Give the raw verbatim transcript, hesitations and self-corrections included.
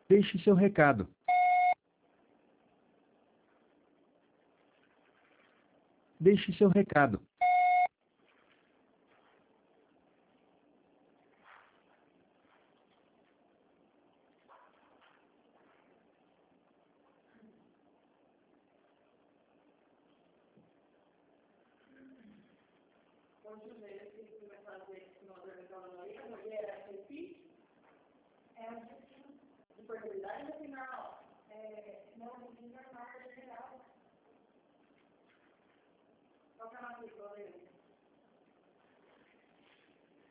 Deixe seu recado. Deixe seu recado. Quantas vezes você vai fazer esse modo de calmaria? Mulher, é assim? É